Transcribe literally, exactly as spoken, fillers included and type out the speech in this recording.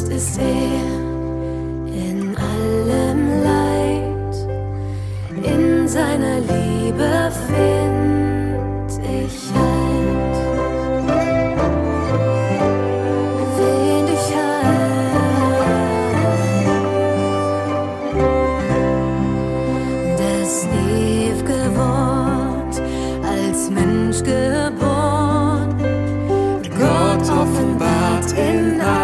Trost ist er in allem Leid, in seiner Liebe find ich Halt. Find ich Halt. Das ew'ge Wort als Mensch geboren, Gott offenbart in